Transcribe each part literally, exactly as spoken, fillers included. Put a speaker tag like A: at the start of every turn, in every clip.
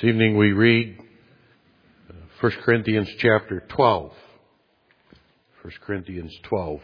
A: This evening we read First Corinthians chapter twelve. First Corinthians twelve.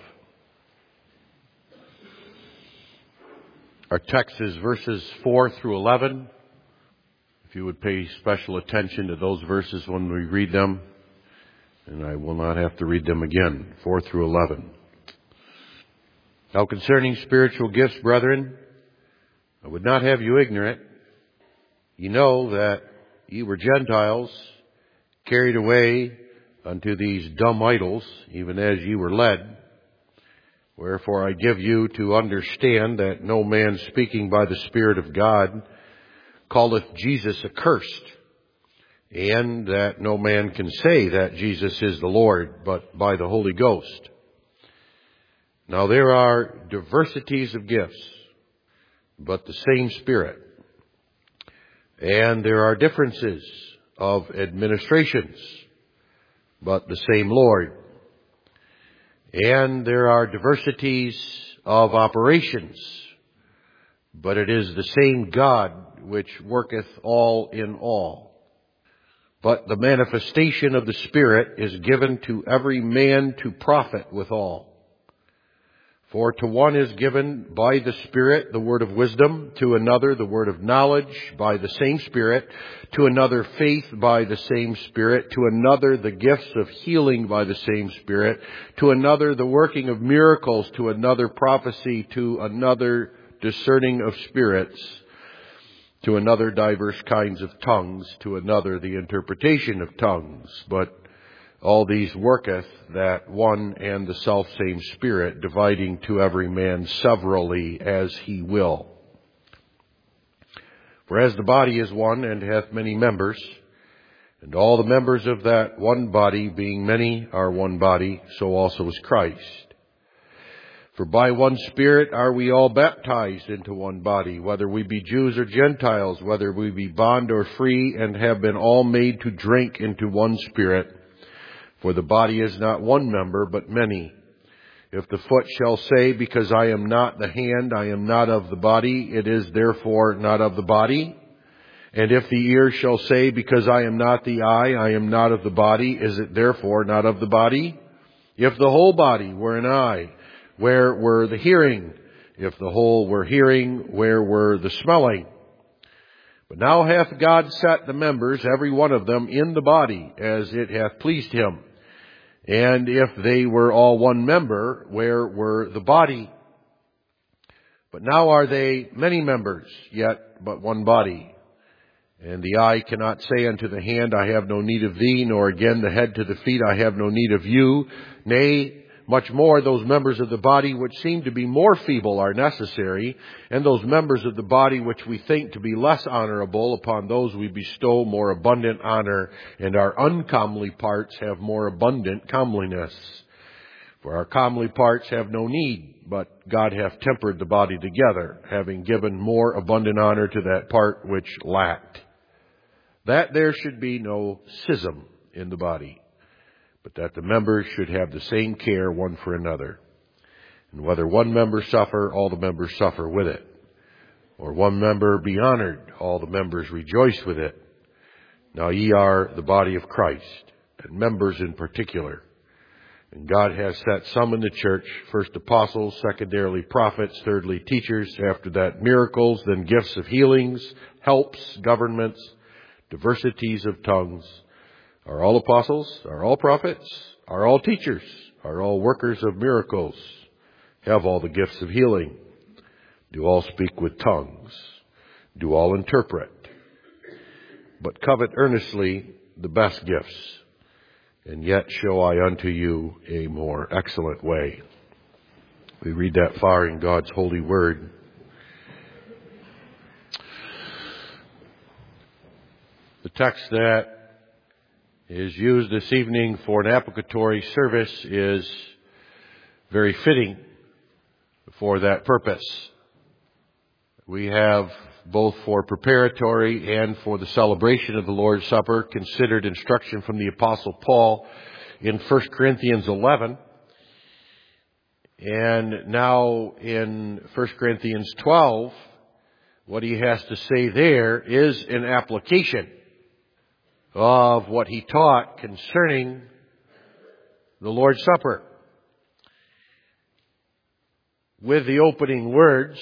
A: Our text is verses four through eleven. If you would pay special attention to those verses when we read them, and I will not have to read them again. four through eleven. Now concerning spiritual gifts, brethren, I would not have you ignorant. Ye know that ye were Gentiles, carried away unto these dumb idols, even as ye were led. Wherefore I give you to understand that no man speaking by the Spirit of God calleth Jesus accursed, and that no man can say that Jesus is the Lord, but by the Holy Ghost. Now there are diversities of gifts, but the same Spirit. And there are differences of administrations, but the same Lord. And there are diversities of operations, but it is the same God which worketh all in all. But the manifestation of the Spirit is given to every man to profit withal. For to one is given by the Spirit the word of wisdom, to another the word of knowledge by the same Spirit, to another faith by the same Spirit, to another the gifts of healing by the same Spirit, to another the working of miracles, to another prophecy, to another discerning of spirits, to another diverse kinds of tongues, to another the interpretation of tongues. But all these worketh that one and the selfsame Spirit, dividing to every man severally as he will. For as the body is one, and hath many members, and all the members of that one body, being many, are one body, so also is Christ. For by one Spirit are we all baptized into one body, whether we be Jews or Gentiles, whether we be bond or free, and have been all made to drink into one Spirit. For the body is not one member, but many. If the foot shall say, because I am not the hand, I am not of the body, it is therefore not of the body. And if the ear shall say, because I am not the eye, I am not of the body, is it therefore not of the body? If the whole body were an eye, where were the hearing? If the whole were hearing, where were the smelling? But now hath God set the members, every one of them, in the body, as it hath pleased him. And if they were all one member, where were the body? But now are they many members, yet but one body. And the eye cannot say unto the hand, I have no need of thee, nor again the head to the feet, I have no need of you. Nay, much more those members of the body which seem to be more feeble are necessary, and those members of the body which we think to be less honorable, upon those we bestow more abundant honor, and our uncomely parts have more abundant comeliness. For our comely parts have no need, but God hath tempered the body together, having given more abundant honor to that part which lacked, that there should be no schism in the body, but that the members should have the same care one for another. And whether one member suffer, all the members suffer with it. Or one member be honored, all the members rejoice with it. Now ye are the body of Christ, and members in particular. And God has set some in the church, first apostles, secondarily prophets, thirdly teachers, after that miracles, then gifts of healings, helps, governments, diversities of tongues. Are all apostles? Are all prophets? Are all teachers? Are all workers of miracles? Have all the gifts of healing? Do all speak with tongues? Do all interpret? But covet earnestly the best gifts, and yet show I unto you a more excellent way. We read that far in God's holy word. The text that is used this evening for an applicatory service is very fitting for that purpose. We have, both for preparatory and for the celebration of the Lord's Supper, considered instruction from the Apostle Paul in First Corinthians eleven. And now in First Corinthians twelve, what he has to say there is an application of what he taught concerning the Lord's Supper. With the opening words,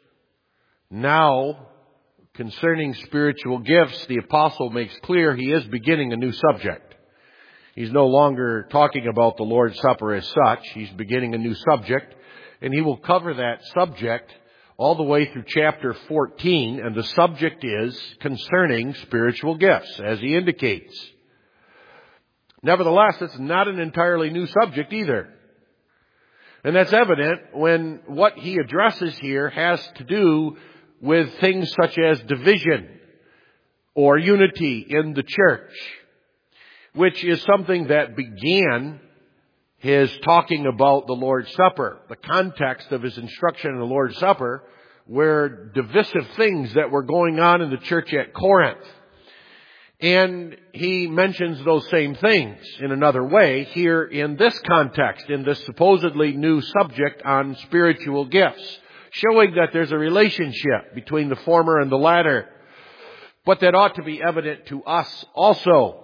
A: now concerning spiritual gifts, the apostle makes clear he is beginning a new subject. He's no longer talking about the Lord's Supper as such. He's beginning a new subject, and he will cover that subject all the way through chapter fourteen, and the subject is concerning spiritual gifts, as he indicates. Nevertheless, it's not an entirely new subject either. And that's evident when what he addresses here has to do with things such as division or unity in the church, which is something that began his talking about the Lord's Supper. The context of his instruction in the Lord's Supper were divisive things that were going on in the church at Corinth. And he mentions those same things in another way here in this context, in this supposedly new subject on spiritual gifts, showing that there's a relationship between the former and the latter, but that ought to be evident to us also.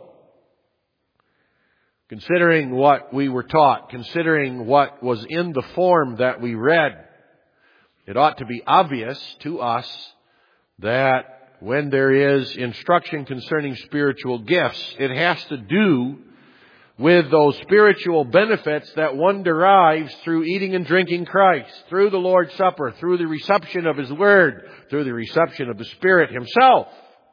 A: Considering what we were taught, considering what was in the form that we read, it ought to be obvious to us that when there is instruction concerning spiritual gifts, it has to do with those spiritual benefits that one derives through eating and drinking Christ, through the Lord's Supper, through the reception of His Word, through the reception of the Spirit Himself.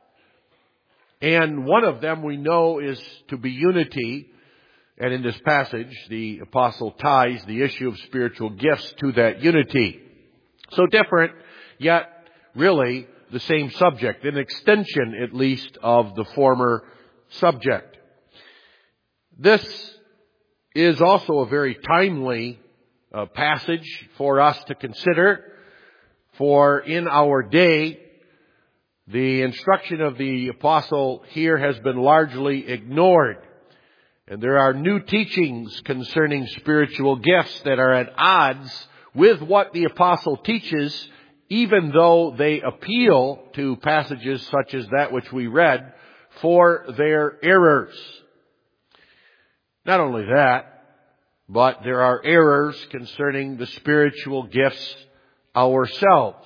A: And one of them we know is to be unity. And in this passage, the apostle ties the issue of spiritual gifts to that unity. So different, yet really the same subject, an extension at least of the former subject. This is also a very timely uh, passage for us to consider, for in our day, the instruction of the apostle here has been largely ignored. And there are new teachings concerning spiritual gifts that are at odds with what the apostle teaches, even though they appeal to passages such as that which we read for their errors. Not only that, but there are errors concerning the spiritual gifts ourselves.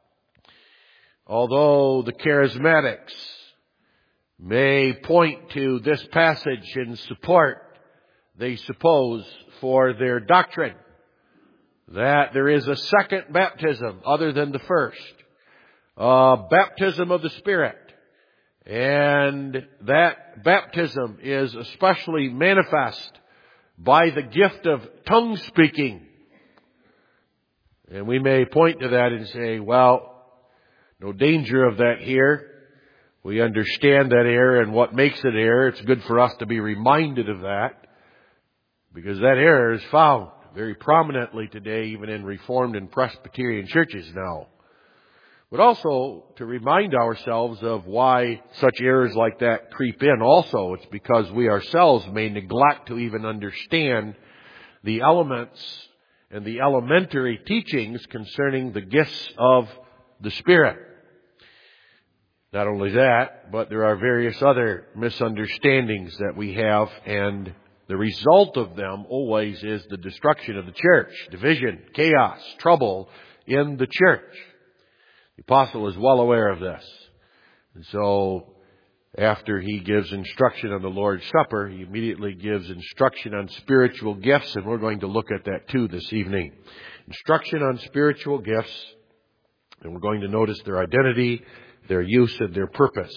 A: Although the charismatics may point to this passage in support, they suppose, for their doctrine that there is a second baptism other than the first, a baptism of the Spirit, and that baptism is especially manifest by the gift of tongue speaking. And we may point to that and say, well, no danger of that here. We understand that error and what makes it error. It's good for us to be reminded of that, because that error is found very prominently today, even in Reformed and Presbyterian churches now. But also to remind ourselves of why such errors like that creep in also. It's because we ourselves may neglect to even understand the elements and the elementary teachings concerning the gifts of the Spirit. Not only that, but there are various other misunderstandings that we have, and the result of them always is the destruction of the church, division, chaos, trouble in the church. The apostle is well aware of this. And so, after he gives instruction on the Lord's Supper, he immediately gives instruction on spiritual gifts, and we're going to look at that too this evening. Instruction on spiritual gifts, and we're going to notice their identity, their use, and their purpose.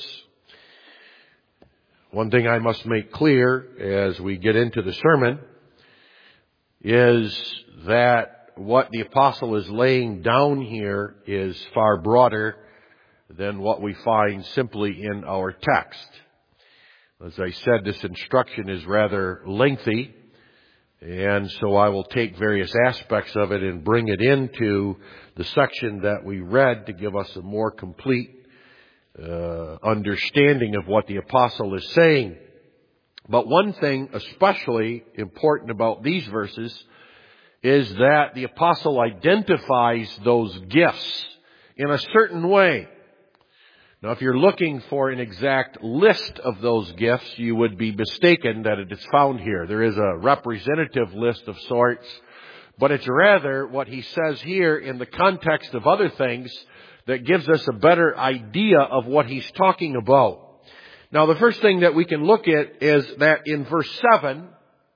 A: One thing I must make clear as we get into the sermon is that what the apostle is laying down here is far broader than what we find simply in our text. As I said, this instruction is rather lengthy, and so I will take various aspects of it and bring it into the section that we read to give us a more complete Uh, understanding of what the apostle is saying. But one thing especially important about these verses is that the apostle identifies those gifts in a certain way. Now, if you're looking for an exact list of those gifts, you would be mistaken that it is found here. There is a representative list of sorts, but it's rather what he says here in the context of other things that gives us a better idea of what he's talking about. Now, the first thing that we can look at is that in verse seven,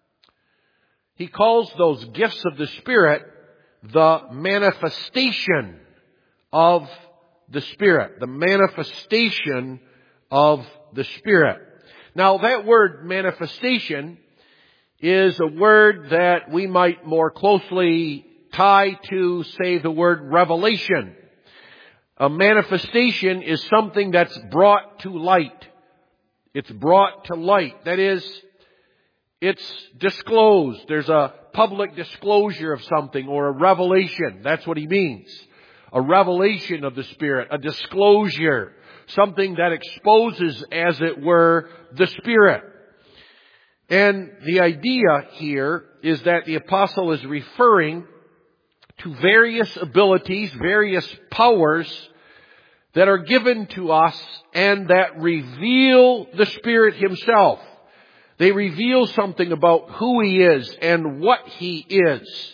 A: he calls those gifts of the Spirit the manifestation of the Spirit. The manifestation of the Spirit. Now, that word manifestation is a word that we might more closely tie to, say, the word revelation. A manifestation is something that's brought to light. It's brought to light. That is, it's disclosed. There's a public disclosure of something or a revelation. That's what he means. A revelation of the Spirit, a disclosure, something that exposes, as it were, the Spirit. And the idea here is that the apostle is referring to various abilities, various powers that are given to us and that reveal the Spirit Himself. They reveal something about who He is and what He is.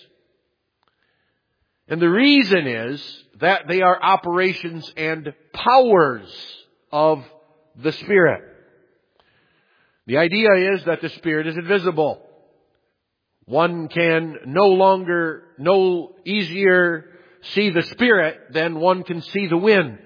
A: And the reason is that they are operations and powers of the Spirit. The idea is that the Spirit is invisible. One can no longer, no easier see the Spirit than one can see the wind.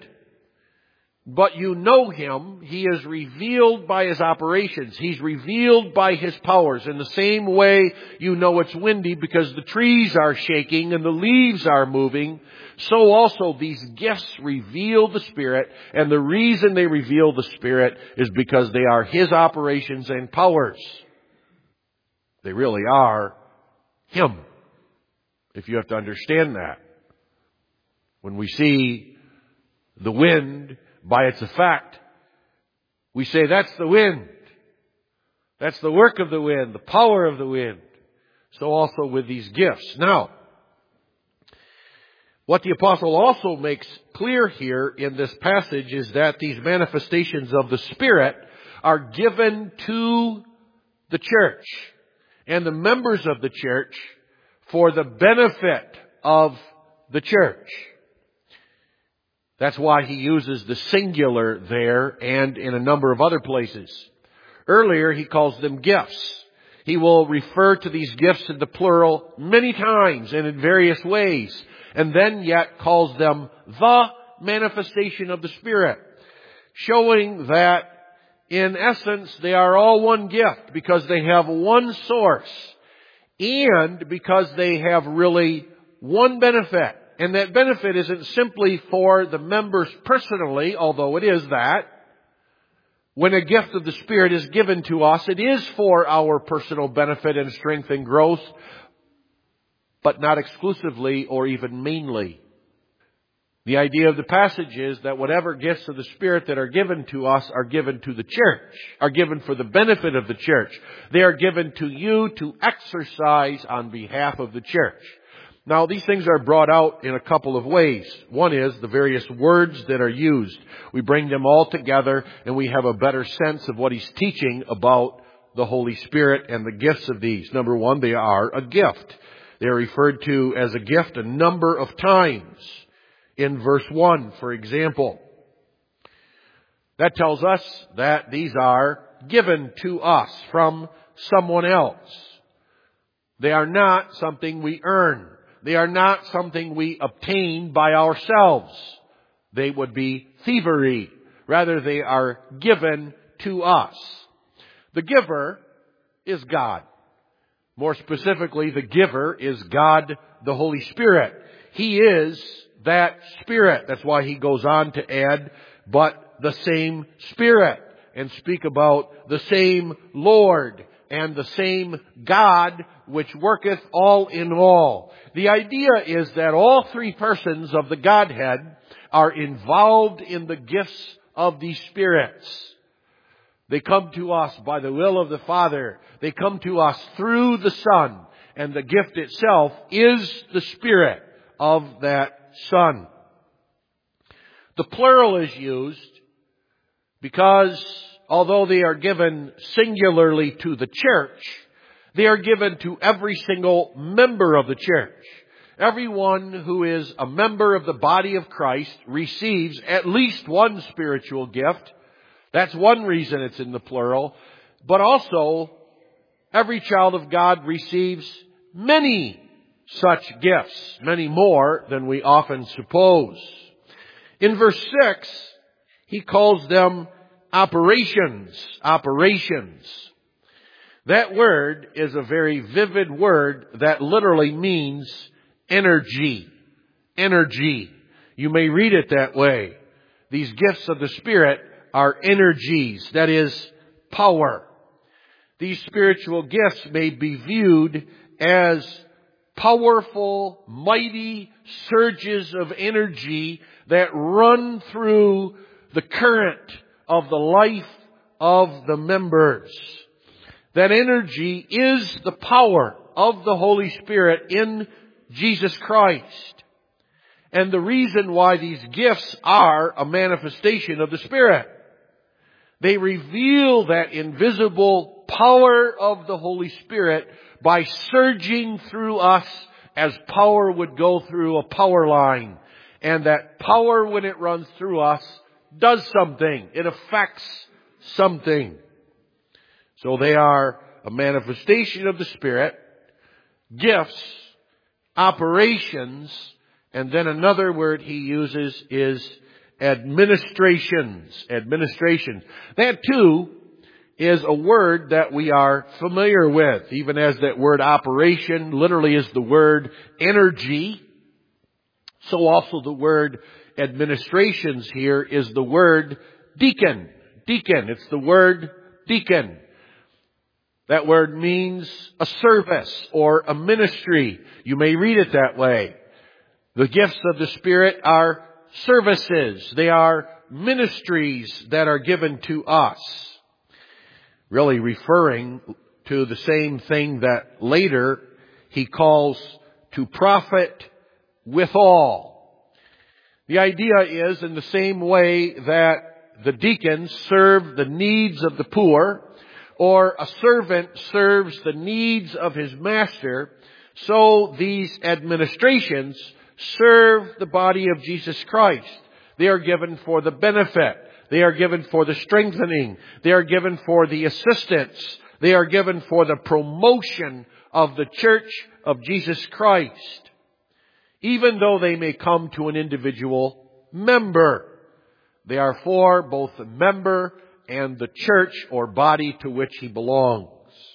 A: But you know Him. He is revealed by His operations. He's revealed by His powers. In the same way you know it's windy because the trees are shaking and the leaves are moving, so also these gifts reveal the Spirit. And the reason they reveal the Spirit is because they are His operations and powers. They really are Him. If you have to understand that. When we see the wind, by its effect, we say that's the wind. That's the work of the wind, the power of the wind. So also with these gifts. Now, what the apostle also makes clear here in this passage is that these manifestations of the Spirit are given to the church and the members of the church for the benefit of the church. That's why he uses the singular there and in a number of other places. Earlier, he calls them gifts. He will refer to these gifts in the plural many times and in various ways, and then yet calls them the manifestation of the Spirit, showing that in essence they are all one gift because they have one source and because they have really one benefit. And that benefit isn't simply for the members personally, although it is that. When a gift of the Spirit is given to us, it is for our personal benefit and strength and growth, but not exclusively or even mainly. The idea of the passage is that whatever gifts of the Spirit that are given to us are given to the church, are given for the benefit of the church. They are given to you to exercise on behalf of the church. Now, these things are brought out in a couple of ways. One is the various words that are used. We bring them all together and we have a better sense of what he's teaching about the Holy Spirit and the gifts of these. Number one, they are a gift. They are referred to as a gift a number of times. In verse one, for example, that tells us that these are given to us from someone else. They are not something we earn. They are not something we obtain by ourselves. They would be thievery. Rather, they are given to us. The giver is God. More specifically, the giver is God, the Holy Spirit. He is that Spirit. That's why he goes on to add, but the same Spirit, and speak about the same Lord and the same God which worketh all in all. The idea is that all three persons of the Godhead are involved in the gifts of these spirits. They come to us by the will of the Father. They come to us through the Son. And the gift itself is the Spirit of that Son. The plural is used Because although they are given singularly to the church, they are given to every single member of the church. Everyone who is a member of the body of Christ receives at least one spiritual gift. That's one reason it's in the plural. But also, every child of God receives many such gifts, many more than we often suppose. In verse six, he calls them operations, operations. That word is a very vivid word that literally means energy, energy. You may read it that way. These gifts of the Spirit are energies, that is, power. These spiritual gifts may be viewed as powerful, mighty surges of energy that run through the current of the life of the members. That energy is the power of the Holy Spirit in Jesus Christ. And the reason why these gifts are a manifestation of the Spirit. They reveal that invisible power of the Holy Spirit by surging through us as power would go through a power line. And that power, when it runs through us, does something. It affects something. So they are a manifestation of the Spirit, gifts, operations, and then another word he uses is administrations. Administrations. That too is a word that we are familiar with, even as that word operation literally is the word energy. So also the word administrations here is the word deacon. Deacon. It's the word deacon. That word means a service or a ministry. You may read it that way. The gifts of the Spirit are services. They are ministries that are given to us. Really referring to the same thing that later he calls to profit withal. The idea is in the same way that the deacons serve the needs of the poor, or a servant serves the needs of his master, so these administrations serve the body of Jesus Christ. They are given for the benefit. They are given for the strengthening. They are given for the assistance. They are given for the promotion of the church of Jesus Christ. Even though they may come to an individual member, they are for both the member and the church or body to which he belongs.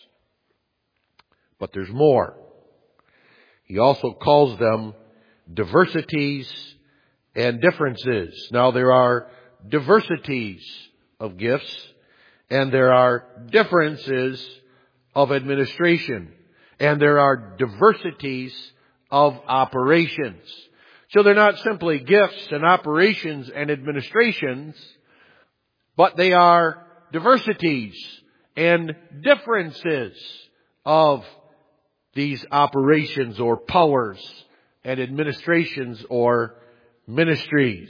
A: But there's more. He also calls them diversities and differences. Now there are diversities of gifts and there are differences of administration and there are diversities of operations. So they're not simply gifts and operations and administrations, but they are diversities and differences of these operations or powers and administrations or ministries.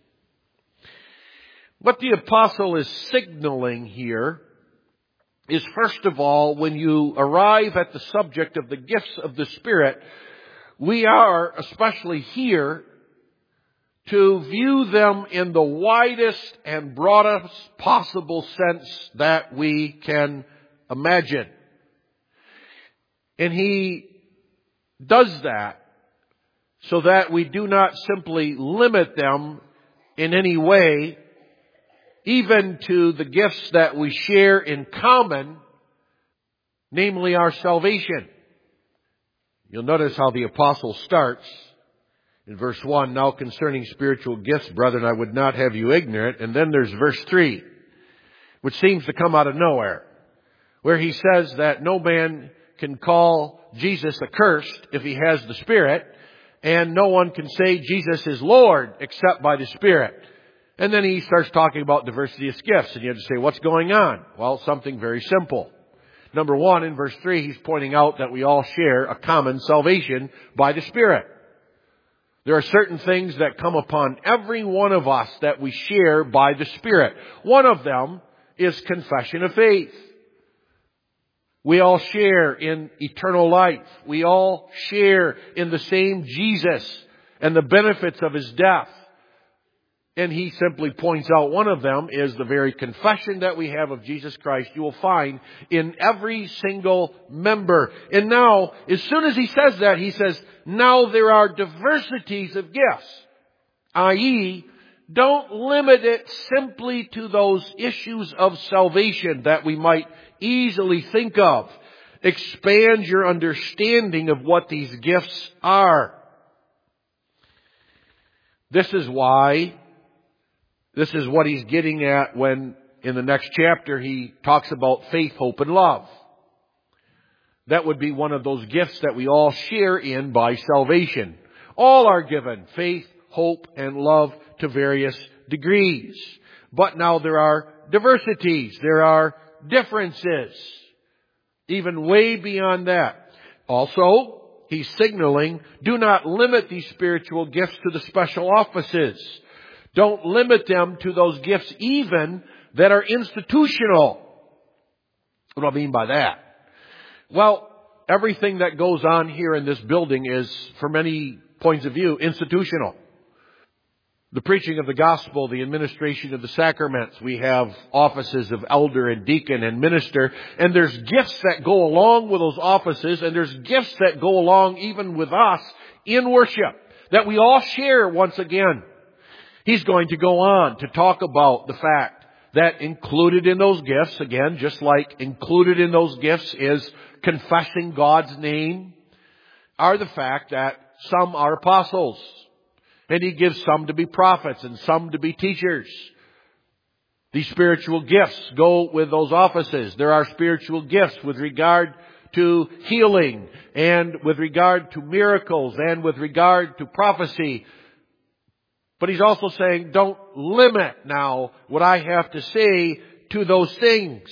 A: What the apostle is signaling here is, first of all, when you arrive at the subject of the gifts of the Spirit, we are, especially here, to view them in the widest and broadest possible sense that we can imagine. And he does that so that we do not simply limit them in any way, even to the gifts that we share in common, namely our salvation. You'll notice how the apostle starts in verse one, now concerning spiritual gifts, brethren, I would not have you ignorant. And then there's verse three, which seems to come out of nowhere, where he says that no man can call Jesus accursed if he has the Spirit, and no one can say Jesus is Lord except by the Spirit. And then he starts talking about diversity of gifts, and you have to say, what's going on? Well, something very simple. Number one, in verse three, he's pointing out that we all share a common salvation by the Spirit. There are certain things that come upon every one of us that we share by the Spirit. One of them is confession of faith. We all share in eternal life. We all share in the same Jesus and the benefits of His death. And he simply points out one of them is the very confession that we have of Jesus Christ you will find in every single member. And now, as soon as he says that, he says, now there are diversities of gifts. that is, don't limit it simply to those issues of salvation that we might easily think of. Expand your understanding of what these gifts are. This is why This is what he's getting at when in the next chapter he talks about faith, hope, and love. That would be one of those gifts that we all share in by salvation. All are given faith, hope, and love to various degrees. But now there are diversities. There are differences. Even way beyond that. Also, he's signaling, do not limit these spiritual gifts to the special offices. Don't limit them to those gifts even that are institutional. What do I mean by that? Well, everything that goes on here in this building is, from many points of view, institutional. The preaching of the gospel, the administration of the sacraments, we have offices of elder and deacon and minister, and there's gifts that go along with those offices, and there's gifts that go along even with us in worship, that we all share once again. He's going to go on to talk about the fact that included in those gifts, again, just like included in those gifts is confessing God's name, are the fact that some are apostles. And he gives some to be prophets and some to be teachers. These spiritual gifts go with those offices. There are spiritual gifts with regard to healing and with regard to miracles and with regard to prophecy. But he's also saying, don't limit now what I have to say to those things.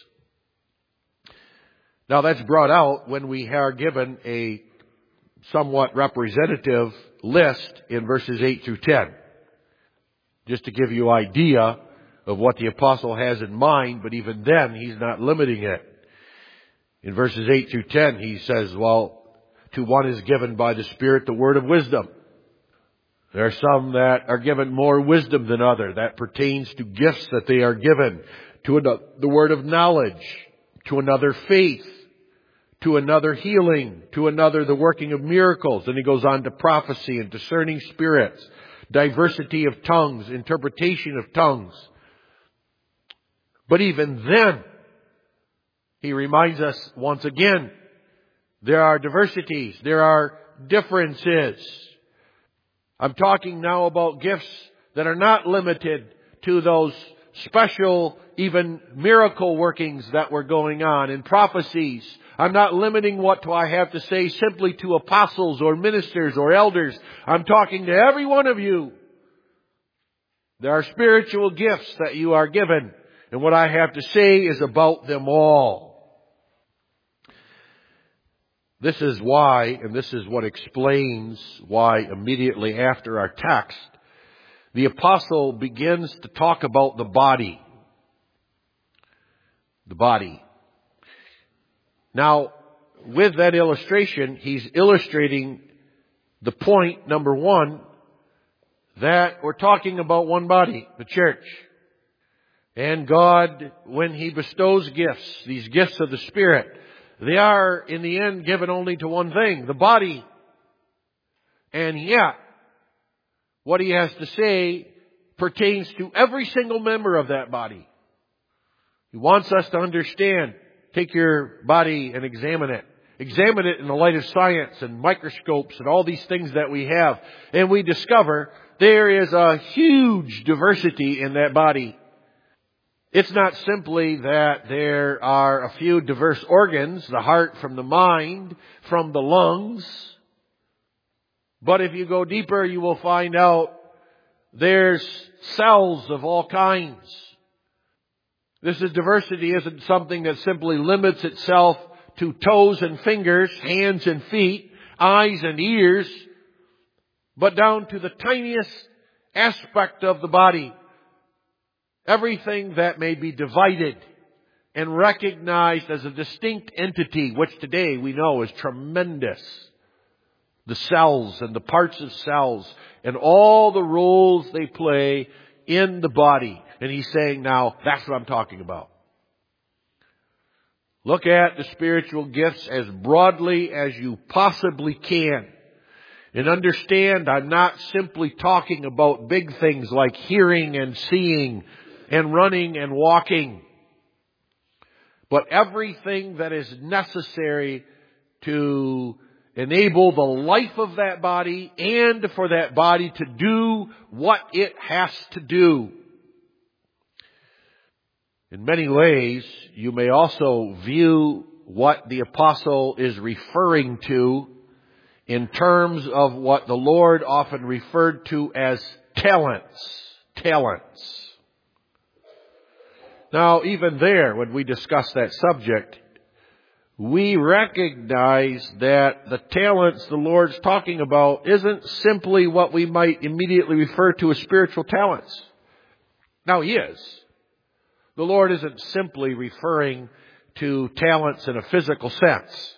A: Now that's brought out when we are given a somewhat representative list in verses eight through ten. Just to give you an idea of what the apostle has in mind, but even then he's not limiting it. In verses eight through ten he says, well, to one is given by the Spirit the word of wisdom. There are some that are given more wisdom than others. That pertains to gifts that they are given. To another, the word of knowledge. To another, faith. To another, healing. To another, the working of miracles. Then he goes on to prophecy and discerning spirits. Diversity of tongues. Interpretation of tongues. But even then, he reminds us once again, there are diversities. There are differences. I'm talking now about gifts that are not limited to those special, even miracle workings that were going on in prophecies. I'm not limiting what do I have to say simply to apostles or ministers or elders. I'm talking to every one of you. There are spiritual gifts that you are given, and what I have to say is about them all. This is why, and this is what explains why immediately after our text, the apostle begins to talk about the body. The body. Now, with that illustration, he's illustrating the point, number one, that we're talking about one body, the church. And God, when He bestows gifts, these gifts of the Spirit, they are, in the end, given only to one thing, the body. And yet, what He has to say pertains to every single member of that body. He wants us to understand. Take your body and examine it. Examine it in the light of science and microscopes and all these things that we have. And we discover there is a huge diversity in that body. It's not simply that there are a few diverse organs, the heart from the mind, from the lungs. But if you go deeper, you will find out there's cells of all kinds. This is diversity isn't something that simply limits itself to toes and fingers, hands and feet, eyes and ears. but down to the tiniest aspect of the body. Everything that may be divided and recognized as a distinct entity, which today we know is tremendous. The cells and the parts of cells and all the roles they play in the body. And he's saying now, that's what I'm talking about. Look at the spiritual gifts as broadly as you possibly can. And understand, I'm not simply talking about big things like hearing and seeing and running and walking. But everything that is necessary to enable the life of that body and for that body to do what it has to do. In many ways, you may also view what the apostle is referring to in terms of what the Lord often referred to as talents. Talents. Now, even there, when we discuss that subject, we recognize that the talents the Lord's talking about isn't simply what we might immediately refer to as spiritual talents. Now, He is. The Lord isn't simply referring to talents in a physical sense.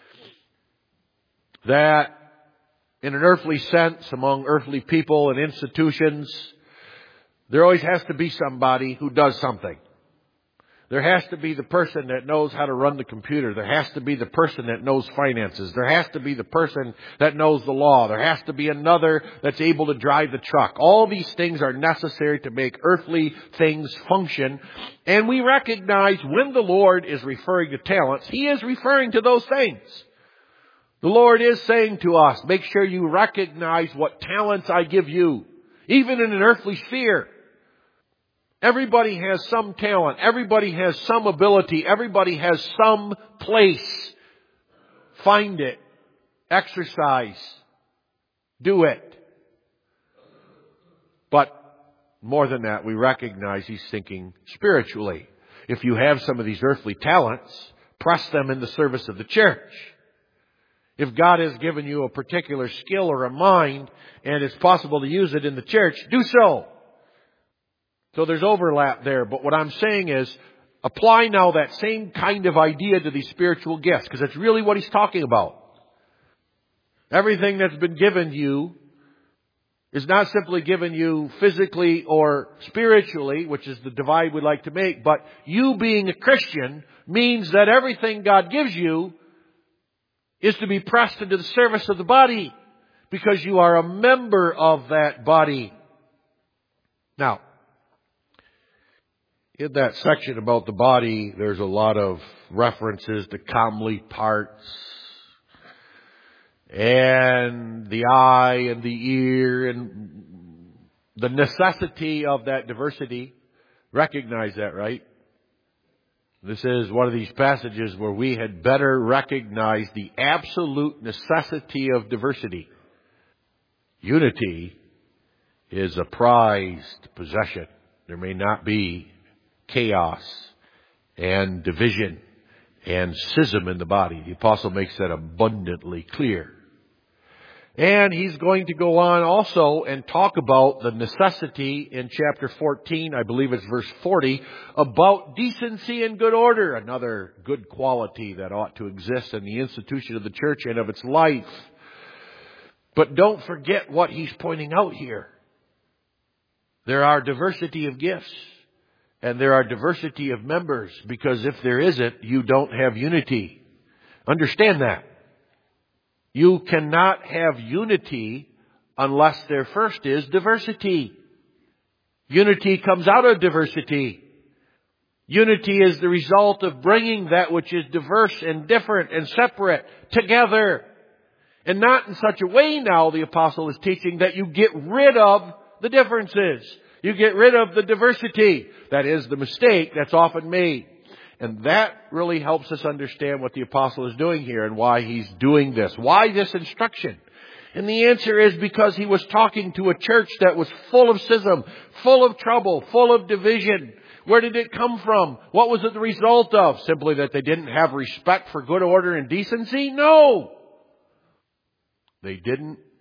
A: That in an earthly sense, among earthly people and institutions, there always has to be somebody who does something. There has to be the person that knows how to run the computer. There has to be the person that knows finances. There has to be the person that knows the law. There has to be another that's able to drive the truck. All these things are necessary to make earthly things function. And we recognize when the Lord is referring to talents, He is referring to those things. The Lord is saying to us, make sure you recognize what talents I give you, even in an earthly sphere. Everybody has some talent. Everybody has some ability. Everybody has some place. Find it. Exercise. Do it. But more than that, we recognize He's thinking spiritually. If you have some of these earthly talents, press them in the service of the church. If God has given you a particular skill or a mind, and it's possible to use it in the church, do so. So there's overlap there. But what I'm saying is, apply now that same kind of idea to these spiritual gifts, because that's really what He's talking about. Everything that's been given you is not simply given you physically or spiritually, which is the divide we like to make, but you being a Christian means that everything God gives you is to be pressed into the service of the body, because you are a member of that body. Now, in that section about the body, there's a lot of references to comely parts and the eye and the ear and the necessity of that diversity. Recognize that, right? This is one of these passages where we had better recognize the absolute necessity of diversity. Unity is a prized possession. There may not be chaos and division and schism in the body. The apostle makes that abundantly clear. And he's going to go on also and talk about the necessity in chapter fourteen, I believe it's verse forty, about decency and good order, another good quality that ought to exist in the institution of the church and of its life. But don't forget what he's pointing out here. There are diversity of gifts. And there are diversity of members, because if there isn't, you don't have unity. Understand that. You cannot have unity unless there first is diversity. Unity comes out of diversity. Unity is the result of bringing that which is diverse and different and separate together. And not in such a way now, the apostle is teaching, that you get rid of the differences. You get rid of the diversity. That is the mistake that's often made. And that really helps us understand what the apostle is doing here and why he's doing this. Why this instruction? And the answer is because he was talking to a church that was full of schism, full of trouble, full of division. Where did it come from? What was it the result of? Simply that they didn't have respect for good order and decency? No! They didn't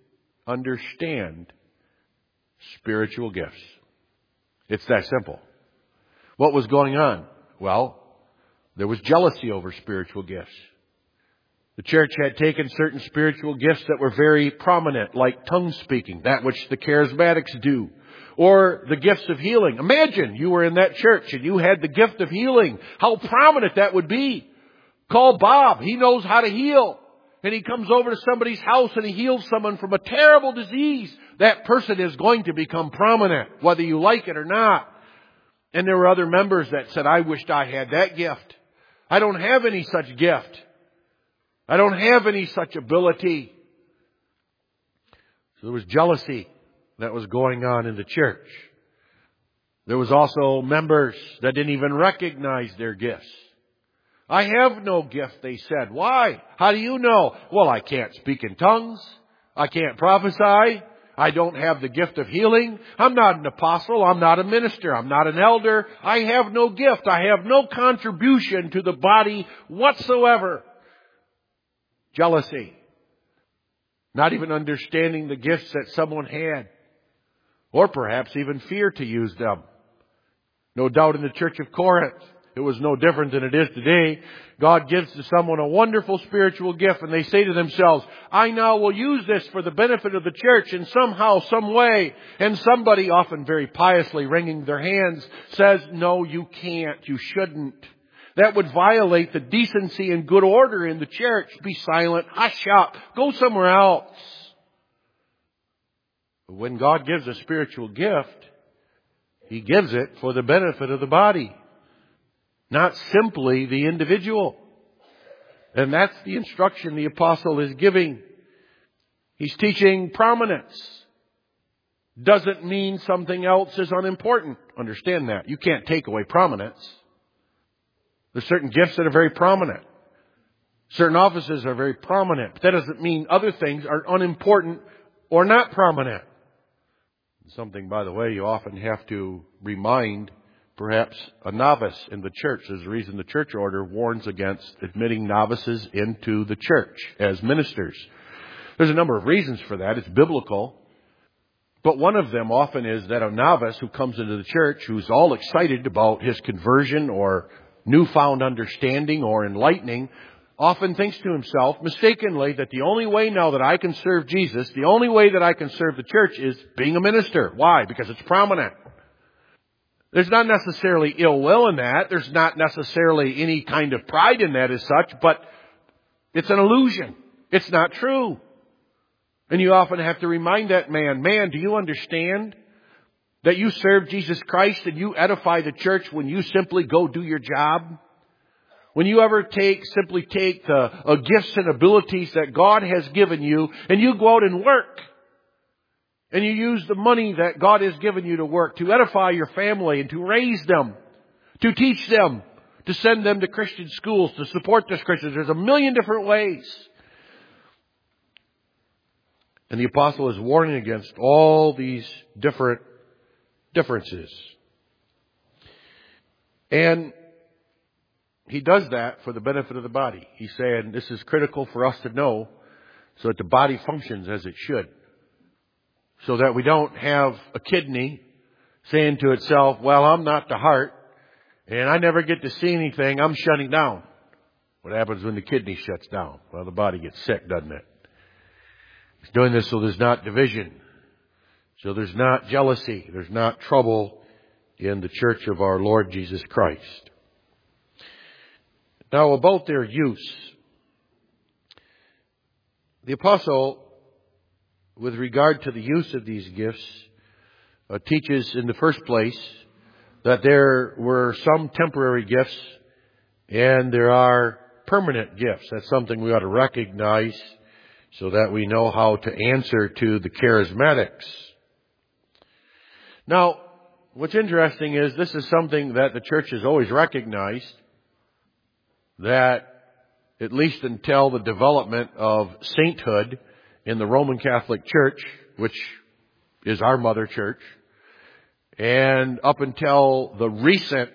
A: understand spiritual gifts. It's that simple. What was going on? Well, there was jealousy over spiritual gifts. The church had taken certain spiritual gifts that were very prominent, like tongue speaking, that which the charismatics do, or the gifts of healing. Imagine you were in that church and you had the gift of healing. How prominent that would be. Call Bob. He knows how to heal. And he comes over to somebody's house and he heals someone from a terrible disease. That person is going to become prominent, whether you like it or not. And there were other members that said, I wished I had that gift. I don't have any such gift. I don't have any such ability. So there was jealousy that was going on in the church. There was also members that didn't even recognize their gifts. I have no gift, they said. Why? How do you know? Well, I can't speak in tongues. I can't prophesy. I don't have the gift of healing. I'm not an apostle. I'm not a minister. I'm not an elder. I have no gift. I have no contribution to the body whatsoever. Jealousy. Not even understanding the gifts that someone had. Or perhaps even fear to use them. No doubt in the church of Corinth, it was no different than it is today. God gives to someone a wonderful spiritual gift and they say to themselves, I now will use this for the benefit of the church in somehow, some way. And somebody, often very piously wringing their hands, says, no, you can't. You shouldn't. That would violate the decency and good order in the church. Be silent. Hush up. Go somewhere else. But when God gives a spiritual gift, He gives it for the benefit of the body. Not simply the individual. And that's the instruction the apostle is giving. He's teaching prominence. Doesn't mean something else is unimportant. Understand that. You can't take away prominence. There's certain gifts that are very prominent. Certain offices are very prominent. But that doesn't mean other things are unimportant or not prominent. Something, by the way, you often have to remind perhaps a novice in the church. There's a reason the church order warns against admitting novices into the church as ministers. There's a number of reasons for that. It's biblical. But one of them often is that a novice who comes into the church, who's all excited about his conversion or newfound understanding or enlightening, often thinks to himself, mistakenly, that the only way now that I can serve Jesus, the only way that I can serve the church is being a minister. Why? Because it's prominent. There's not necessarily ill will in that. There's not necessarily any kind of pride in that as such, but it's an illusion. It's not true. And you often have to remind that man, man, do you understand that you serve Jesus Christ and you edify the church when you simply go do your job? When you ever take, simply take the uh, gifts and abilities that God has given you and you go out and work. And you use the money that God has given you to work to edify your family and to raise them, to teach them, to send them to Christian schools, to support those Christians. There's a million different ways. And the apostle is warning against all these different differences. And he does that for the benefit of the body. He's saying this is critical for us to know so that the body functions as it should. So that we don't have a kidney saying to itself, well, I'm not the heart and I never get to see anything. I'm shutting down. What happens when the kidney shuts down? Well, the body gets sick, doesn't it? He's doing this so there's not division. So there's not jealousy. There's not trouble in the church of our Lord Jesus Christ. Now, about their use, the apostle, with regard to the use of these gifts, uh, teaches in the first place that there were some temporary gifts and there are permanent gifts. That's something we ought to recognize so that we know how to answer to the charismatics. Now, what's interesting is this is something that the church has always recognized, that at least until the development of sainthood in the Roman Catholic Church, which is our mother church, and up until the recent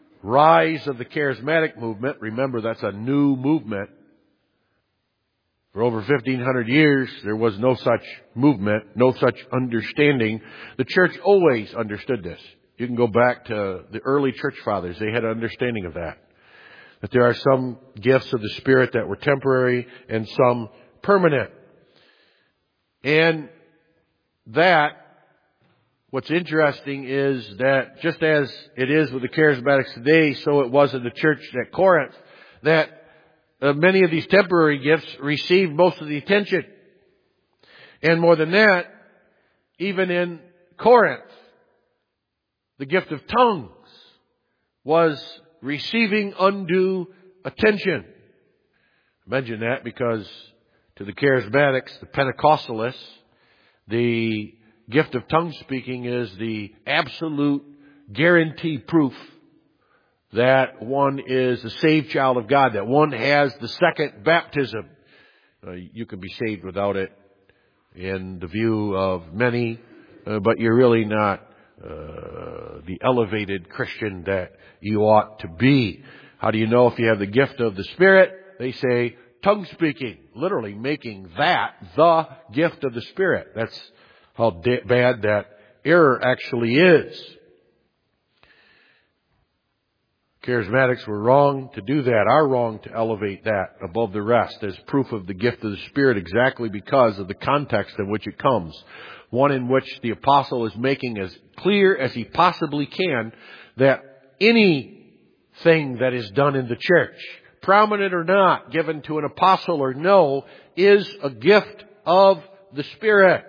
A: rise of the charismatic movement, remember that's a new movement, For over fifteen hundred years, there was no such movement, no such understanding. The church always understood this. You can go back to the early church fathers. They had an understanding of that. That there are some gifts of the Spirit that were temporary and some permanent. And that, what's interesting is that just as it is with the charismatics today, so it was in the church at Corinth, that uh, many of these temporary gifts received most of the attention. And more than that, even in Corinth, the gift of tongues was receiving undue attention. I mention that because to the charismatics, the Pentecostalists, the gift of tongue speaking is the absolute guarantee proof that one is a saved child of God, that one has the second baptism. Uh, you can be saved without it in the view of many, uh, but you're really not uh, the elevated Christian that you ought to be. How do you know if you have the gift of the Spirit? They say tongue speaking, literally making that the gift of the Spirit. That's how da- bad that error actually is. Charismatics were wrong to do that, are wrong to elevate that above the rest as proof of the gift of the Spirit exactly because of the context in which it comes. One in which the apostle is making as clear as he possibly can that anything that is done in the church, prominent or not, given to an apostle or no, is a gift of the Spirit.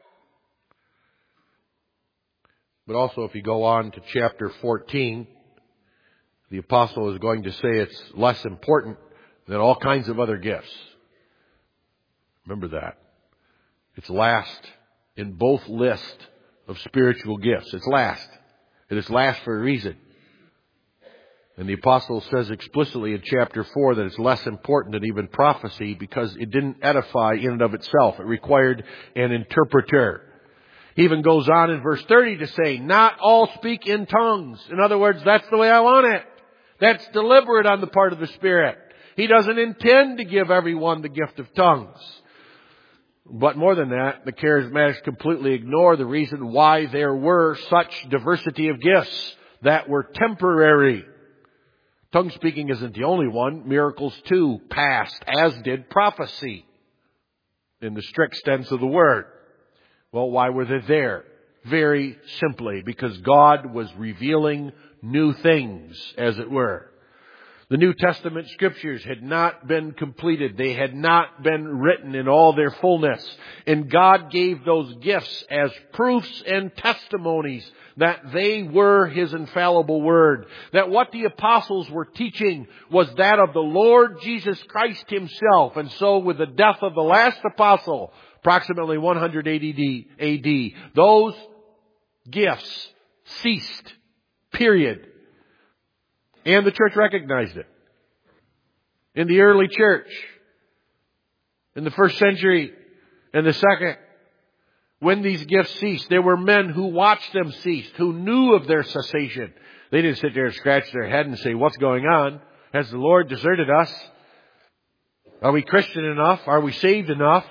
A: But also if you go on to chapter fourteen, the apostle is going to say it's less important than all kinds of other gifts. Remember that. It's last in both lists of spiritual gifts. It's last. It is last for a reason. And the apostle says explicitly in chapter four that it's less important than even prophecy because it didn't edify in and of itself. It required an interpreter. He even goes on in verse thirty to say, not all speak in tongues. In other words, that's the way I want it. That's deliberate on the part of the Spirit. He doesn't intend to give everyone the gift of tongues. But more than that, the charismatics completely ignore the reason why there were such diversity of gifts that were temporary. Tongue speaking isn't the only one. Miracles too passed, as did prophecy in the strict sense of the word. Well, why were they there? Very simply, because God was revealing new things, as it were. The New Testament scriptures had not been completed. They had not been written in all their fullness. And God gave those gifts as proofs and testimonies that they were His infallible word. That what the apostles were teaching was that of the Lord Jesus Christ Himself. And so with the death of the last apostle, approximately one hundred A D, those gifts ceased. Period. And the church recognized it. In the early church, in the first century, and the second, when these gifts ceased, there were men who watched them cease, who knew of their cessation. They didn't sit there and scratch their head and say, what's going on? Has the Lord deserted us? Are we Christian enough? Are we saved enough?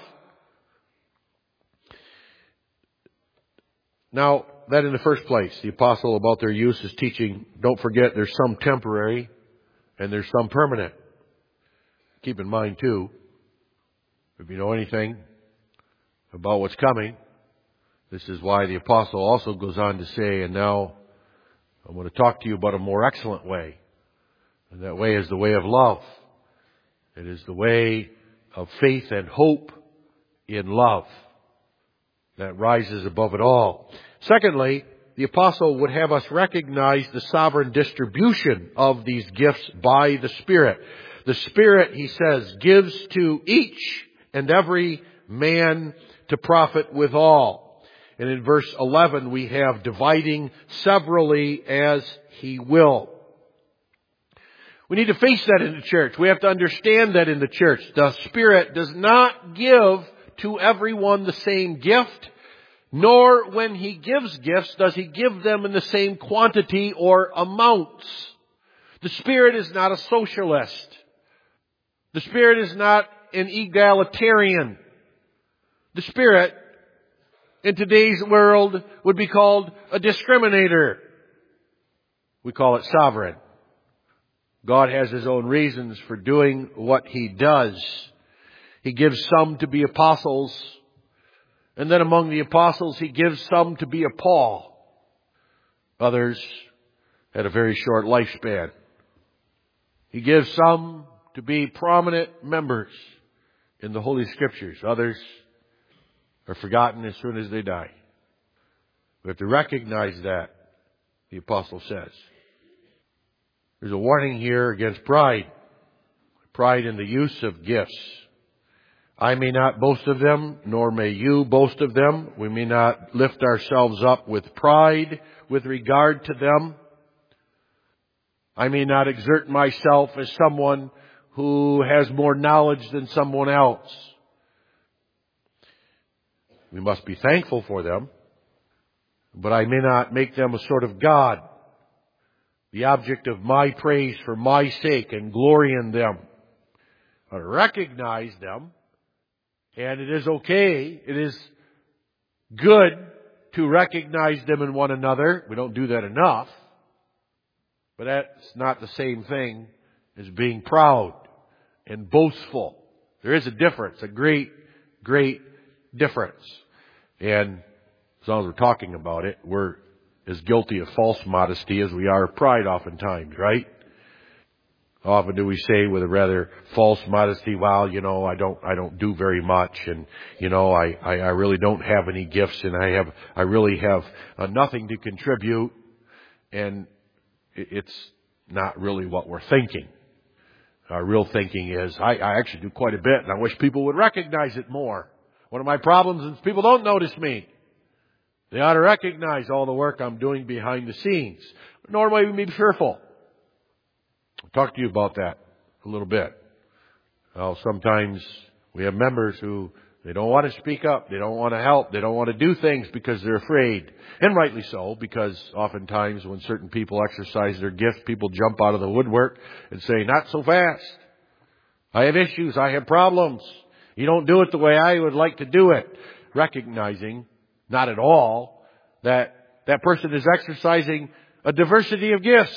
A: Now, that in the first place, the apostle about their use is teaching, don't forget there's some temporary and there's some permanent. Keep in mind too, if you know anything about what's coming, this is why the apostle also goes on to say, and now I want to talk to you about a more excellent way. And that way is the way of love. It is the way of faith and hope in love that rises above it all. Secondly, the apostle would have us recognize the sovereign distribution of these gifts by the Spirit. The Spirit, he says, gives to each and every man to profit withal. And in verse eleven we have dividing severally as he will. We need to face that in the church. We have to understand that in the church. The Spirit does not give to everyone the same gift. Nor when He gives gifts does He give them in the same quantity or amounts. The Spirit is not a socialist. The Spirit is not an egalitarian. The Spirit, in today's world, would be called a discriminator. We call it sovereign. God has His own reasons for doing what He does. He gives some to be apostles, and then among the apostles He gives some to be a Paul. Others had a very short lifespan. He gives some to be prominent members in the Holy Scriptures. Others are forgotten as soon as they die. We have to recognize that, the apostle says. There's a warning here against pride. Pride in the use of gifts. I may not boast of them, nor may you boast of them. We may not lift ourselves up with pride with regard to them. I may not exert myself as someone who has more knowledge than someone else. We must be thankful for them, but I may not make them a sort of God, the object of my praise for my sake, and glory in them. I recognize them, and it is okay, it is good to recognize them in one another. We don't do that enough, but that's not the same thing as being proud and boastful. There is a difference, a great, great difference. And as long as we're talking about it, we're as guilty of false modesty as we are of pride oftentimes, right? How often do we say with a rather false modesty, well, you know, I don't, I don't do very much, and, you know, I, I, I really don't have any gifts, and I have, I really have uh, nothing to contribute, and it's not really what we're thinking. Our real thinking is, I, I actually do quite a bit, and I wish people would recognize it more. One of my problems is people don't notice me. They ought to recognize all the work I'm doing behind the scenes. Nor may we be fearful. I'll talk to you about that a little bit. Well, sometimes we have members who, they don't want to speak up, they don't want to help, they don't want to do things because they're afraid. And rightly so, because oftentimes when certain people exercise their gifts, people jump out of the woodwork and say, not so fast. I have issues, I have problems. You don't do it the way I would like to do it. Recognizing, not at all, that that person is exercising a diversity of gifts.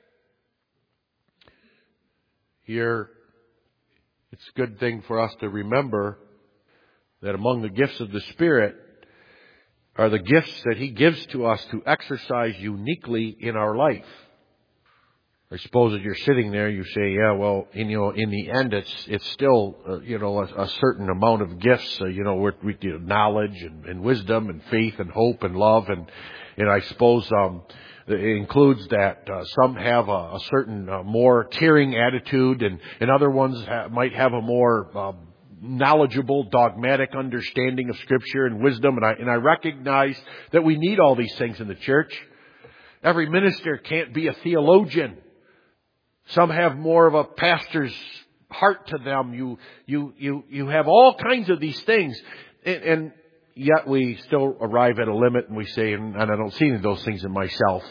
A: Here, it's a good thing for us to remember that among the gifts of the Spirit are the gifts that He gives to us to exercise uniquely in our life. I suppose as you're sitting there, you say, yeah, well, in, you know, in the end, it's it's still, uh, you know, a, a certain amount of gifts, uh, you know, we're, we you know, knowledge and, and wisdom and faith and hope and love. And, and I suppose um, it includes that uh, some have a, a certain uh, more caring attitude, and, and other ones ha- might have a more uh, knowledgeable, dogmatic understanding of Scripture and wisdom. And I, and I recognize that we need all these things in the church. Every minister can't be a theologian. Some have more of a pastor's heart to them. You, you, you, you have all kinds of these things. And, and yet we still arrive at a limit and we say, and, and I don't see any of those things in myself.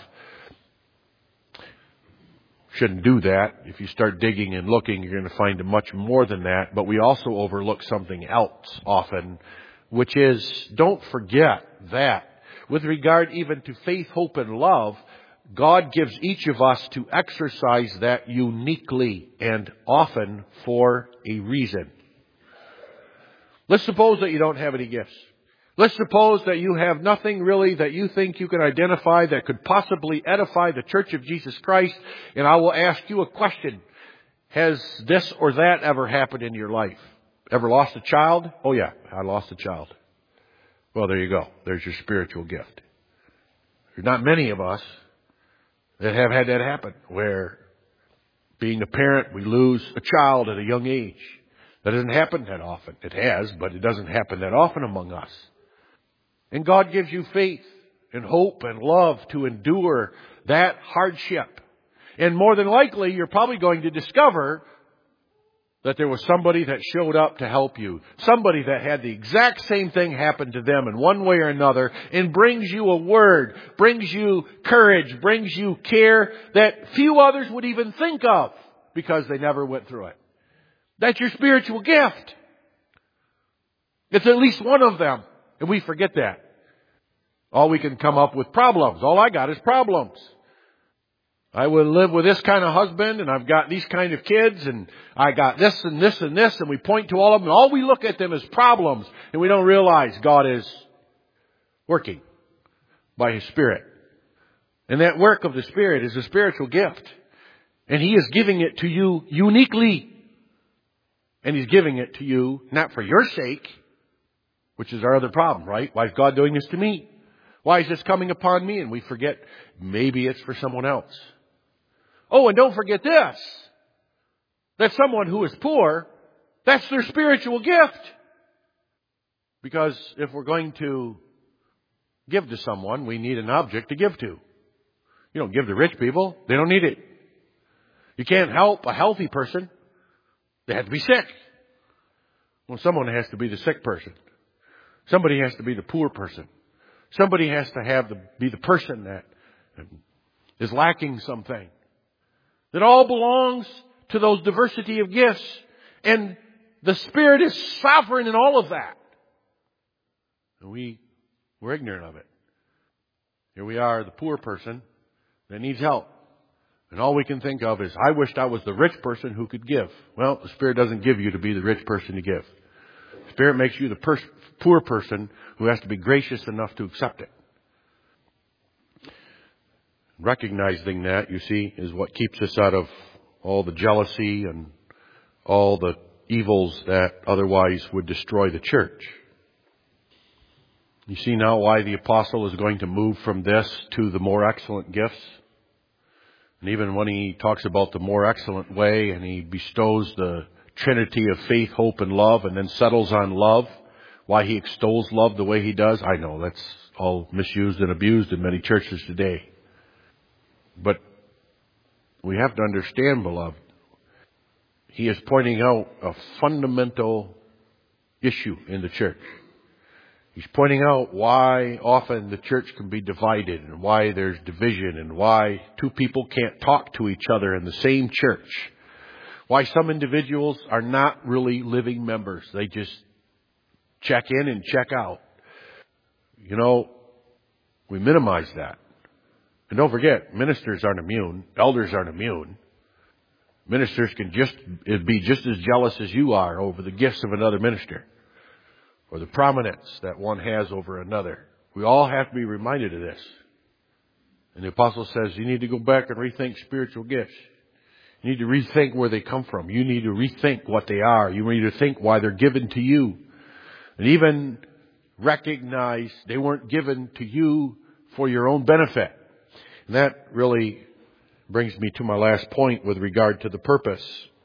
A: Shouldn't do that. If you start digging and looking, you're going to find much more than that. But we also overlook something else often, which is, don't forget that with regard even to faith, hope, and love, God gives each of us to exercise that uniquely and often for a reason. Let's suppose that you don't have any gifts. Let's suppose that you have nothing really that you think you can identify that could possibly edify the Church of Jesus Christ. And I will ask you a question. Has this or that ever happened in your life? Ever lost a child? Oh yeah, I lost a child. Well, there you go. There's your spiritual gift. There's not many of us that have had that happen, where being a parent, we lose a child at a young age. That doesn't happen that often. It has, but it doesn't happen that often among us. And God gives you faith and hope and love to endure that hardship. And more than likely, you're probably going to discover that there was somebody that showed up to help you. Somebody that had the exact same thing happen to them in one way or another, and brings you a word, brings you courage, brings you care that few others would even think of because they never went through it. That's your spiritual gift. It's at least one of them. And we forget that. All we can come up with problems. All I got is problems. I would live with this kind of husband, and I've got these kind of kids, and I got this and this and this, and we point to all of them, and all we look at them as problems, and we don't realize God is working by His Spirit. And that work of the Spirit is a spiritual gift. And He is giving it to you uniquely. And He's giving it to you not for your sake, which is our other problem, right? Why is God doing this to me? Why is this coming upon me? And we forget maybe it's for someone else. Oh, and don't forget this. That someone who is poor, that's their spiritual gift. Because if we're going to give to someone, we need an object to give to. You don't give to rich people. They don't need it. You can't help a healthy person. They have to be sick. Well, someone has to be the sick person. Somebody has to be the poor person. Somebody has to have the, be the person that is lacking something. That all belongs to those diversity of gifts. And the Spirit is sovereign in all of that. And we, we're ignorant of it. Here we are, the poor person that needs help. And all we can think of is, I wished I was the rich person who could give. Well, the Spirit doesn't give you to be the rich person to give. The Spirit makes you the pers- poor person who has to be gracious enough to accept it. Recognizing that, you see, is what keeps us out of all the jealousy and all the evils that otherwise would destroy the church. You see now why the apostle is going to move from this to the more excellent gifts. And even when he talks about the more excellent way and he bestows the trinity of faith, hope, and love and then settles on love, why he extols love the way he does, I know that's all misused and abused in many churches today. But we have to understand, beloved, he is pointing out a fundamental issue in the church. He's pointing out why often the church can be divided and why there's division and why two people can't talk to each other in the same church. Why some individuals are not really living members. They just check in and check out. You know, we minimize that. And don't forget, ministers aren't immune. Elders aren't immune. Ministers can just be just as jealous as you are over the gifts of another minister or the prominence that one has over another. We all have to be reminded of this. And the apostle says you need to go back and rethink spiritual gifts. You need to rethink where they come from. You need to rethink what they are. You need to think why they're given to you. And even recognize they weren't given to you for your own benefit. And that really brings me to my last point with regard to the purpose.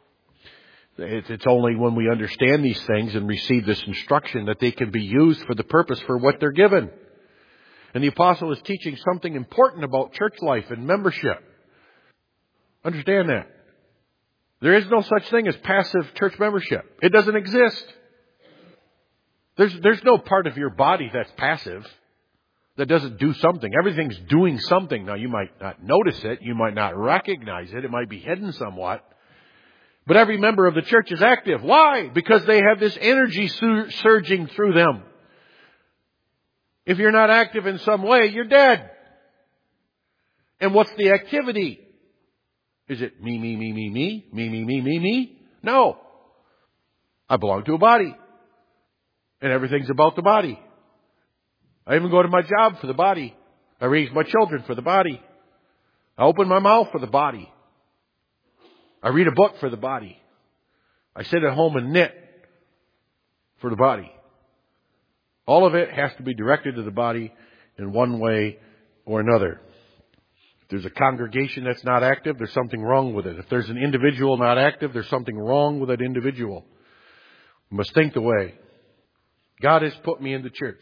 A: It's only when we understand these things and receive this instruction that they can be used for the purpose for what they're given. And the apostle is teaching something important about church life and membership. Understand that. There is no such thing as passive church membership. It doesn't exist. There's, there's no part of your body that's passive, that doesn't do something. Everything's doing something. Now, you might not notice it. You might not recognize it. It might be hidden somewhat. But every member of the church is active. Why? Because they have this energy sur- surging through them. If you're not active in some way, you're dead. And what's the activity? Is it me, me, me, me, me, me, me, me, me, me? No. I belong to a body. And everything's about the body. I even go to my job for the body. I raise my children for the body. I open my mouth for the body. I read a book for the body. I sit at home and knit for the body. All of it has to be directed to the body in one way or another. If there's a congregation that's not active, there's something wrong with it. If there's an individual not active, there's something wrong with that individual. You must think the way. God has put me in the church.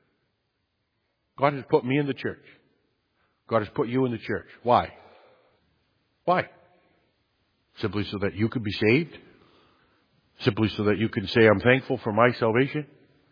A: God has put me in the church. God has put you in the church. Why? Why? Simply so that you could be saved? Simply so that you can say, I'm thankful for my salvation?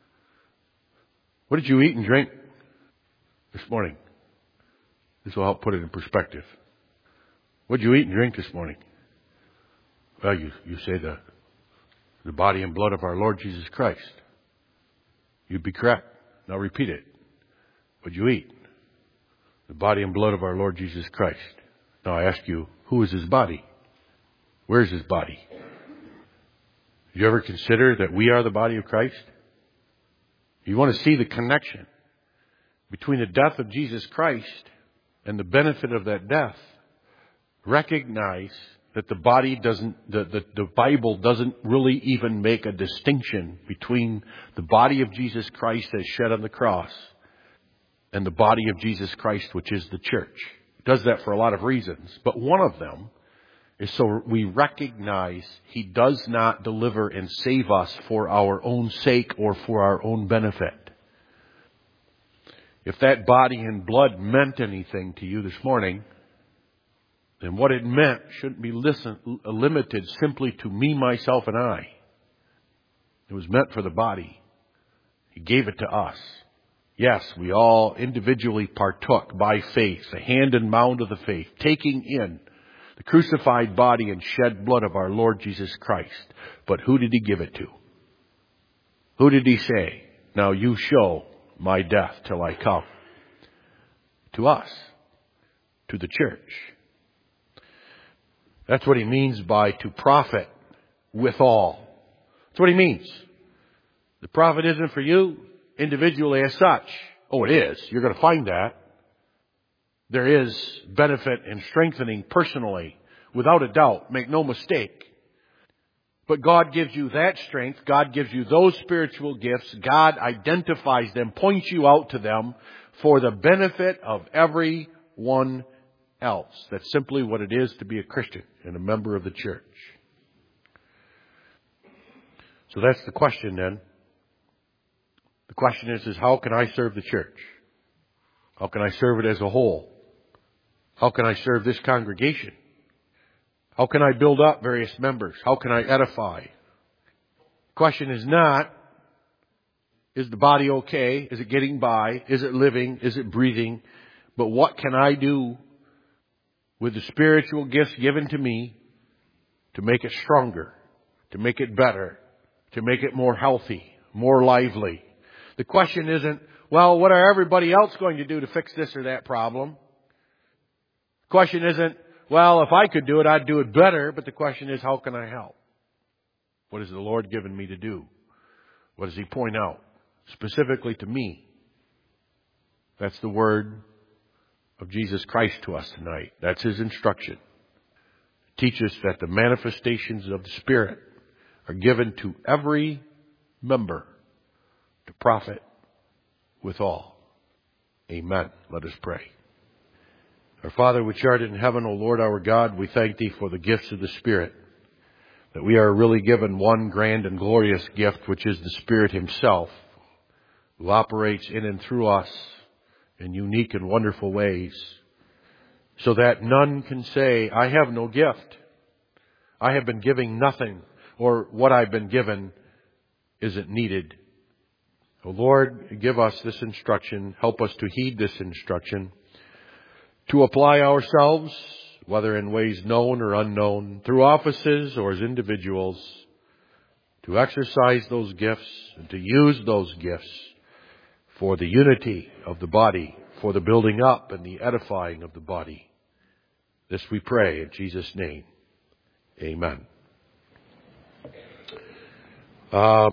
A: What did you eat and drink this morning? This will help put it in perspective. What did you eat and drink this morning? Well, you, you say the The body and blood of our Lord Jesus Christ. You'd be correct. Now repeat it. What'd you eat? The body and blood of our Lord Jesus Christ. Now I ask you, who is his body? Where's his body? Did you ever consider that we are the body of Christ? You want to see the connection between the death of Jesus Christ and the benefit of that death. Recognize that the body doesn't, the, the, the Bible doesn't really even make a distinction between the body of Jesus Christ as shed on the cross and the body of Jesus Christ, which is the church. It does that for a lot of reasons, but one of them is so we recognize he does not deliver and save us for our own sake or for our own benefit. If that body and blood meant anything to you this morning, then what it meant shouldn't be listen, limited simply to me, myself, and I. It was meant for the body. He gave it to us. Yes, we all individually partook by faith, the hand and mound of the faith, taking in the crucified body and shed blood of our Lord Jesus Christ. But who did he give it to? Who did he say, now you show my death till I come? To us. To the church. That's what he means by to profit withal. That's what he means. The profit isn't for you individually as such. Oh, it is. You're going to find that. There is benefit in strengthening personally, without a doubt. Make no mistake. But God gives you that strength. God gives you those spiritual gifts. God identifies them, points you out to them for the benefit of everyone else. That's simply what it is to be a Christian and a member of the church. So that's the question then. The question is, is how can I serve the church? How can I serve it as a whole? How can I serve this congregation? How can I build up various members? How can I edify? The question is not, is the body okay? Is it getting by? Is it living? Is it breathing? But what can I do with the spiritual gifts given to me to make it stronger, to make it better, to make it more healthy, more lively? The question isn't, well, what are everybody else going to do to fix this or that problem? The question isn't, well, if I could do it, I'd do it better. But the question is, how can I help? What has the Lord given me to do? What does he point out specifically to me? That's the word of Jesus Christ to us tonight. That's his instruction. Teach us that the manifestations of the Spirit are given to every member to profit withal. Amen. Let us pray. Our Father which art in heaven, O Lord our God, we thank thee for the gifts of the Spirit, that we are really given one grand and glorious gift, which is the Spirit himself, who operates in and through us in unique and wonderful ways, so that none can say, I have no gift. I have been giving nothing, or what I've been given isn't needed. O Lord, give us this instruction. Help us to heed this instruction, to apply ourselves, whether in ways known or unknown, through offices or as individuals, to exercise those gifts and to use those gifts for the unity of the body, for the building up and the edifying of the body. This we pray in Jesus' name. Amen. Uh,